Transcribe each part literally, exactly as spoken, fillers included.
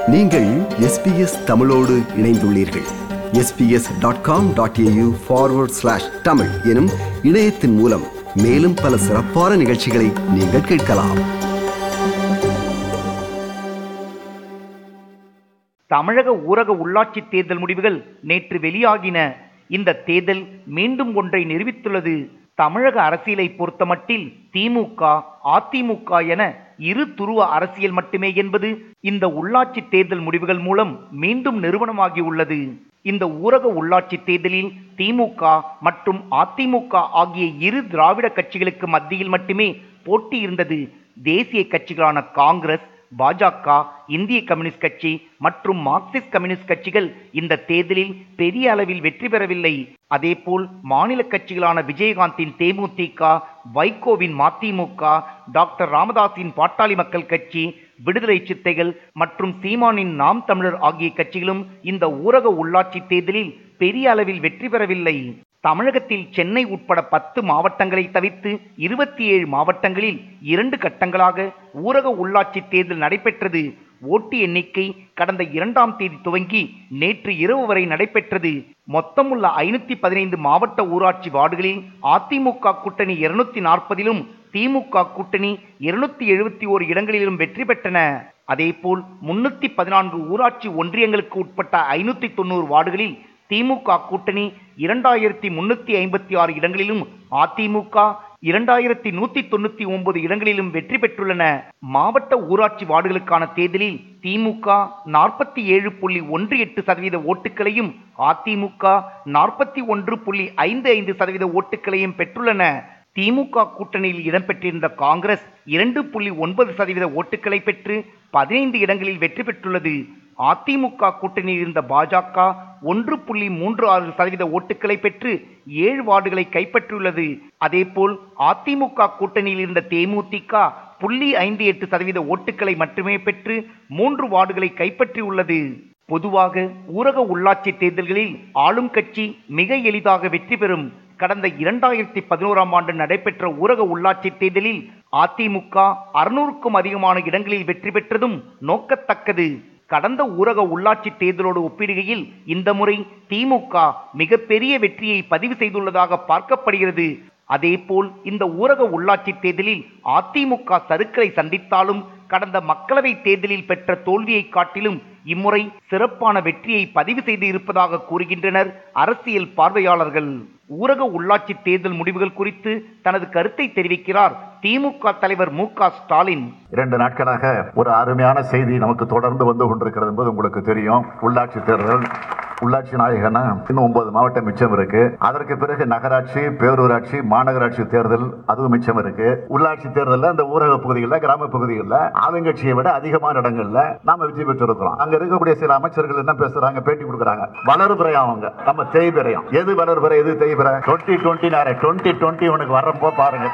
நீங்கள் எஸ்பிஎஸ் தமிழோடு இணைந்துள்ளீர்கள். SBS dot com dot AU forward slash Tamil எனும் இணையத்தின் மூலம் மேலும் பல சிறப்பான நிகழ்ச்சிகளை நீங்கள் கேட்கலாம். தமிழக ஊரக உள்ளாட்சி தேர்தல் முடிவுகள் நேற்று வெளியாகின. இந்த தேர்தல் மீண்டும் ஒன்றை நிரூபித்துள்ளது. தமிழக அரசியலை பொறுத்தமட்டில் திமுக, அதிமுக என இரு துருவ அரசியல் மட்டுமே என்பது இந்த உள்ளாட்சி தேர்தல் முடிவுகள் மூலம் மீண்டும் நிரூபணமாகியுள்ளது. இந்த ஊரக உள்ளாட்சி தேர்தலில் திமுக மற்றும் அதிமுக ஆகிய இரு திராவிட கட்சிகளுக்கு மத்தியில் மட்டுமே போட்டி இருந்தது. தேசிய கட்சிகளான காங்கிரஸ், பாஜக, இந்திய கம்யூனிஸ்ட் கட்சி மற்றும் மார்க்சிஸ்ட் கம்யூனிஸ்ட் கட்சிகள் இந்த தேர்தலில் பெரிய அளவில் வெற்றி பெறவில்லை. அதேபோல் மாநில கட்சிகளான விஜயகாந்தின் தேமுதிக, வைகோவின் மதிமுக, டாக்டர் ராமதாஸின் பாட்டாளி மக்கள் கட்சி, விடுதலை சிறுத்தைகள் மற்றும் சீமானின் நாம் தமிழர் ஆகிய கட்சிகளும் இந்த ஊரக உள்ளாட்சி தேர்தலில் பெரிய அளவில் வெற்றி பெறவில்லை. தமிழகத்தில் சென்னை உட்பட பத்து மாவட்டங்களை தவிர்த்து இருபத்தி ஏழு மாவட்டங்களில் இரண்டு கட்டங்களாக ஊரக உள்ளாட்சி தேர்தல் நடைபெற்றது. ஓட்டு எண்ணிக்கை கடந்த இரண்டாம் தேதி துவங்கி நேற்று இரவு வரை நடைபெற்றது. மொத்தமுள்ள ஐநூத்தி பதினைந்து மாவட்ட ஊராட்சி வார்டுகளில் அதிமுக கூட்டணி இருநூத்தி நாற்பதிலும் திமுக கூட்டணி இருநூத்தி எழுபத்தி ஓரு இடங்களிலும் வெற்றி பெற்றன. அதேபோல் முன்னூத்தி பதினான்கு ஊராட்சி ஒன்றியங்களுக்கு உட்பட்ட ஐநூத்தி தொண்ணூறு வார்டுகளில் திமுக கூட்டணி இரண்டாயிரத்தி முன்னூத்தி ஐம்பத்தி ஆறு இடங்களிலும் அதிமுக இரண்டாயிரத்தி நூத்தி தொண்ணூத்தி ஒன்பது இடங்களிலும் வெற்றி பெற்றுள்ளன. மாவட்ட ஊராட்சி வார்டுகளுக்கான தேர்தலில் திமுக நாற்பத்தி ஏழு புள்ளி ஒன்று எட்டு சதவீத ஓட்டுகளையும் அதிமுக நாற்பத்தி ஒன்று புள்ளி ஐந்து ஐந்து சதவீத ஓட்டுகளையும் பெற்றுள்ளன. திமுக கூட்டணியில் இடம்பெற்றிருந்த காங்கிரஸ் இரண்டு புள்ளி ஒன்பது சதவீத ஓட்டுகளை பெற்று பதினைந்து இடங்களில் வெற்றி பெற்றுள்ளது. அதிமுக கூட்டணியில் இருந்த பாஜக ஒன்று புள்ளி மூன்று ஆறு சதவீத ஓட்டுகளை பெற்று ஏழு வார்டுகளை கைப்பற்றியுள்ளது. அதேபோல் அதிமுக கூட்டணியில் இருந்த தேமுதிக புள்ளி ஐந்து எட்டு சதவீத ஓட்டுகளை மட்டுமே பெற்று மூன்று வார்டுகளை கைப்பற்றியுள்ளது. பொதுவாக ஊரக உள்ளாட்சி தேர்தல்களில் ஆளும் கட்சி மிக எளிதாக வெற்றி பெறும். கடந்த இரண்டாயிரத்தி பதினோராம் ஆண்டு நடைபெற்ற ஊரக உள்ளாட்சி தேர்தலில் அதிமுக அறுநூறுக்கும் அதிகமான இடங்களில் வெற்றி பெற்றதும் நோக்கத்தக்கது. கடந்த ஊரக உள்ளாட்சி தேர்தலோடு ஒப்பிடுகையில் இந்த முறை திமுக மிகப்பெரிய வெற்றியை பதிவு செய்துள்ளதாக பார்க்கப்படுகிறது. அதேபோல் இந்த ஊரக உள்ளாட்சி தேர்தலில் அதிமுக சறுக்கலை சந்தித்தாலும் கடந்த மக்களவை தேர்தலில் பெற்ற தோல்வியை காட்டிலும் இம்முறை சிறப்பான வெற்றியை பதிவு செய்து இருப்பதாக கூறுகின்றனர் அரசியல் பார்வையாளர்கள். ஊரக உள்ளாட்சி தேர்தல் முடிவுகள் குறித்து தனது கருத்தை தெரிவிக்கிறார் திமுக தலைவர் மு க ஸ்டாலின். இரண்டு நாட்களாக ஒரு அருமையான செய்தி நமக்கு தொடர்ந்து வந்து கொண்டிருக்கிறது என்பது உங்களுக்கு தெரியும். உள்ளாட்சி தேர்தல், உள்ளாட்சி நாயகனா இன்னும் ஒன்பது மாவட்டம் மிச்சம் இருக்கு. அதற்கு பிறகு நகராட்சி, பேரூராட்சி, மாநகராட்சி தேர்தல் அதுவும் மிச்சம் இருக்கு. உள்ளாட்சி தேர்தலில் இந்த ஊரக பகுதிகளில், கிராம பகுதிகளில் ஆளுங்கட்சியை விட அதிகமான இடங்கள்ல நாம வெற்றி பெற்றிருக்கிறோம். அங்க இருக்கக்கூடிய சில அமைச்சர்கள் என்ன பேசுறாங்க, பேட்டி கொடுக்குறாங்க. வளர்பிறையும் அவங்க நம்ம தேய்பிறையும். எது வளர்பிறை, எது தேய்பிறை? டுவெண்ட்டி டுவெண்ட்டி டுவெண்ட்டி டுவெண்ட்டி உனக்கு வரப்போ பாருங்க.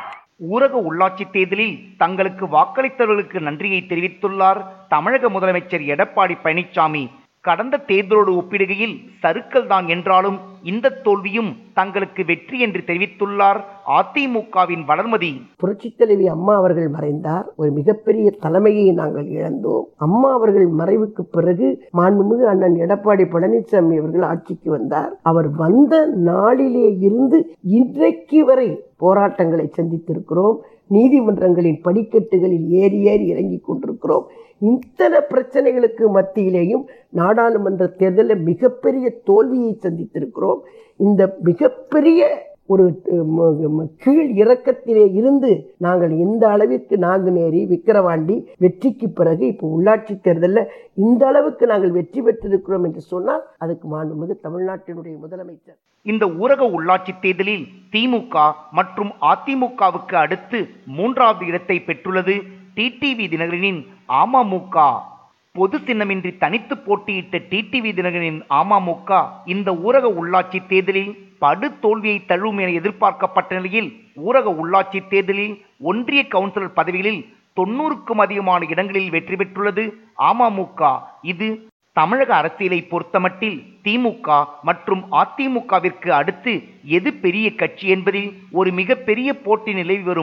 ஊரக உள்ளாட்சி தேர்தலில் தங்களுக்கு வாக்களித்தவர்களுக்கு நன்றியை தெரிவித்துள்ளார் தமிழக முதலமைச்சர் எடப்பாடி பழனிசாமி. கடந்த தேர்தலோடு ஒப்பிடுகையில் சறுக்கல் தான் என்றாலும் இந்த தோல்வியும் தங்களுக்கு வெற்றி என்று தெரிவித்துள்ளார் அதிமுகவின் வளர்மதி. புரட்சித் தலைவி அம்மா அவர்கள் மறைந்தார். ஒரு மிகப்பெரிய தலைமையை நாங்கள் இழந்தோம். அம்மா அவர்கள் மறைவுக்கு பிறகு மாண்புமிகு அண்ணன் எடப்பாடி பழனிசாமி அவர்கள் ஆட்சிக்கு வந்தார். அவர் வந்த நாளிலே இருந்து இன்றைக்கு வரை போராட்டங்களை சந்தித்திருக்கிறோம். நீதிமன்றங்களின் படிக்கட்டுகளில் ஏறி ஏறி இறங்கி கொண்டிருக்கிறோம். இத்தனை பிரச்சனைகளுக்கு மத்தியிலேயும் நாடாளுமன்ற தேர்தலில் மிகப்பெரிய தோல்வியை சந்தித்திருக்கிறோம். இந்த மிகப்பெரிய ஒரு கீழ் இறக்கத்திலே இருந்து நாங்கள் இந்த அளவிற்கு நாங்குநேரி, விக்கிரவாண்டி வெற்றிக்கு பிறகு இப்போ உள்ளாட்சி தேர்தலில் இந்த அளவுக்கு நாங்கள் வெற்றி பெற்றிருக்கிறோம் என்று சொன்னால் அதுக்கு மாண்புமிகு தமிழ்நாட்டினுடைய முதலமைச்சர். இந்த ஊரக உள்ளாட்சி தேர்தலில் திமுக மற்றும் அதிமுகவுக்கு அடுத்து மூன்றாவது இடத்தை பெற்றுள்ளது டிடிவி தினகரனின் அமமுக. பொது சின்னமின்றி தனித்து போட்டியிட்ட டிடிவி தினகரனின் அமமுக இந்த ஊரக உள்ளாட்சி தேர்தலில் படு தோல்வியை தழுவும் என எதிர்பார்க்கப்பட்ட நிலையில் ஊரக உள்ளாட்சி தேர்தலில் ஒன்றிய கவுன்சிலர் பதவிகளில் தொண்ணூறுக்கும் அதிகமான இடங்களில் வெற்றி பெற்றுள்ளது அமமுக. இது தமிழக அரசியலை பொறுத்தமட்டில் திமுக மற்றும் அதிமுகவிற்கு அடுத்து எது பெரிய கட்சி என்பதில் ஒரு மிகப்பெரிய போட்டி நிலவி வரும்.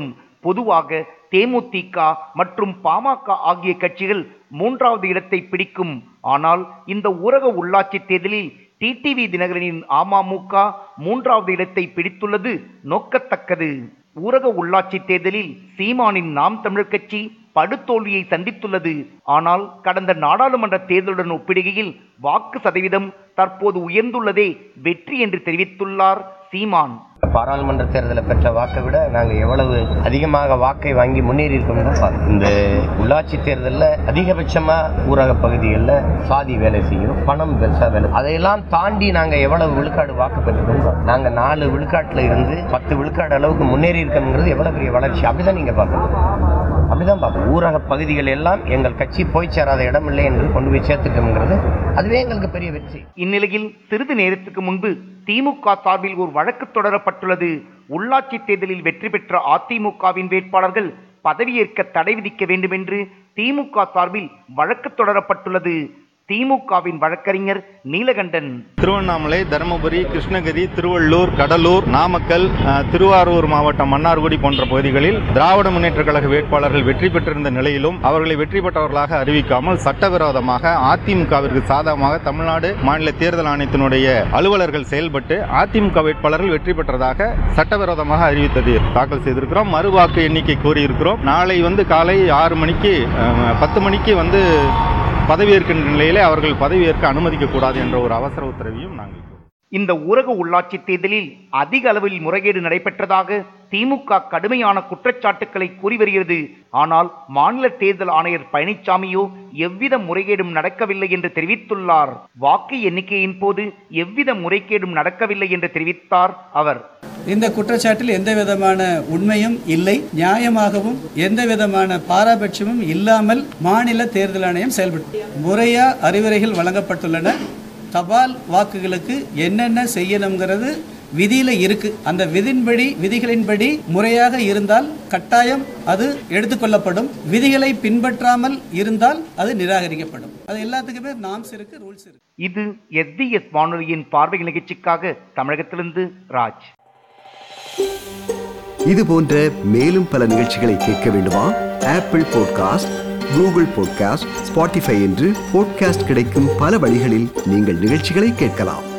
பொதுவாக தேமுதிக மற்றும் பாமக ஆகிய கட்சிகள் மூன்றாவது இடத்தை பிடிக்கும். ஆனால் இந்த ஊரக உள்ளாட்சி தேர்தலில் டிடிவி தினகரனின் அமமுக மூன்றாவது இடத்தை பிடித்துள்ளது நோக்கத்தக்கது. ஊரக உள்ளாட்சி தேர்தலில் சீமானின் நாம் தமிழர் கட்சி படுதோல்வியை சந்தித்துள்ளது. ஆனால் கடந்த நாடாளுமன்ற தேர்தலுடன் ஒப்பிடுகையில் வாக்கு சதவீதம் தற்போது உயர்ந்துள்ளதே வெற்றி என்று தெரிவித்துள்ளார் சீமான். பாராளுமன்ற தேர்தலை பெற்ற வாக்கை விட நாங்கள் எவ்வளவு அதிகமாக வாக்கை வாங்கி முன்னேறி இருக்கோம். இந்த உள்ளாட்சி தேர்தலில் அதிகபட்சமாக ஊரக பகுதிகளில் சாதி வேலை செய்யும், பணம் பெருசாக வேலை, அதையெல்லாம் தாண்டி நாங்கள் எவ்வளவு விழுக்காடு வாக்கு பெற்றுக்கோம். நாங்கள் நாலு விழுக்காட்டில் இருந்து பத்து விழுக்காடு அளவுக்கு முன்னேறி இருக்கோங்கிறது எவ்வளோ பெரிய வளர்ச்சி. அப்படிதான் நீங்கள் பார்க்கணும், அப்படிதான் பார்க்கணும். ஊரக பகுதிகள் எல்லாம் எங்கள் கட்சி போய் சேராத இடம் இல்லை என்று கொண்டு போய் சேர்த்துட்டோம்ங்கிறது அதுவே எங்களுக்கு பெரிய வெற்றி. இந்நிலையில் சிறிது நேரத்துக்கு முன்பு திமுக சார்பில் ஒரு வழக்கு தொடரப்பட்டுள்ளது. உள்ளாட்சி தேர்தலில் வெற்றி பெற்ற அதிமுகவின் வேட்பாளர்கள் பதவியேற்க தடை விதிக்க வேண்டும் என்று திமுக சார்பில் வழக்கு தொடரப்பட்டுள்ளது. திமுகவின் வழக்கறிஞர் நீலகண்டன், திருவண்ணாமலை, தருமபுரி, கிருஷ்ணகிரி, திருவள்ளூர், கடலூர், நாமக்கல், திருவாரூர் மாவட்டம் மன்னார்குடி போன்ற பகுதிகளில் திராவிட முன்னேற்ற கழக வேட்பாளர்கள் வெற்றி பெற்றிருந்த நிலையிலும் அவர்களை வெற்றி பெற்றவர்களாக அறிவிக்காமல் சட்டவிரோதமாக அதிமுகவிற்கு சாதகமாக தமிழ்நாடு மாநில தேர்தல் ஆணையத்தினுடைய அலுவலர்கள் செயல்பட்டு அதிமுக வேட்பாளர்கள் வெற்றி பெற்றதாக சட்டவிரோதமாக அறிவித்தது தாக்கல் செய்திருக்கிறோம். மறுவாக்கு எண்ணிக்கை கோரியிருக்கிறோம். நாளை வந்து காலை ஆறு மணிக்கு பத்து மணிக்கு வந்து பதவியேற்கின்ற நிலையிலே அவர்கள் பதவியேற்க அனுமதிக்க கூடாது என்ற ஒரு அவசர உத்தரவையும் நாங்கள். இந்த ஊரக உள்ளாட்சி தேர்தலில் அதிக அளவில் முறைகேடு நடைபெற்றதாக திமுக கடுமையான குற்றச்சாட்டுக்களை கூறி வருகிறது. ஆனால் மாநில தேர்தல் ஆணையர் பழனிசாமியோ எவ்வித முறைகேடும் நடக்கவில்லை என்று தெரிவித்துள்ளார். வாக்கு எண்ணிக்கையின் போது எவ்வித முறைகேடும் நடக்கவில்லை என்று தெரிவித்தார் அவர். இந்த குற்றச்சாட்டில் எந்த விதமான உண்மையும் இல்லை, நியாயமாகவும் எந்த விதமான பாராபட்சமும் இல்லாமல் மாநில தேர்தல் ஆணையம் செயல்பட்டு முறையா அறிவுரைகள் வழங்கப்பட்டுள்ளன. தபால் வாக்குகளுக்கு என்னென்ன செய்யணுங்கிறது விதியில இருக்கு. அந்த விதியின்படி விதிகளின்படி முறையாக இருந்தால் கட்டாயம் அது எடுத்துக்கொள்ளப்படும். விதிகளை பின்பற்றாமல் இருந்தால் அது நிராகரிக்கப்படும். அது எல்லாத்துக்குமே நாம்ஸ் இருக்கு, ரூல்ஸ் இருக்கு. இது எஸ்பிஎஸ் வானொலியின் பார்வை நிகழ்ச்சிக்காக தமிழகத்திலிருந்து ராஜ். இது போன்ற மேலும் பல நிகழ்ச்சிகளை கேட்க வேண்டுமா? Apple podcast, Google podcast, Spotify என்று பாட்காஸ்ட் கிடைக்கும் பல வழிகளில் நீங்கள் நிகழ்ச்சிகளை கேட்கலாம்.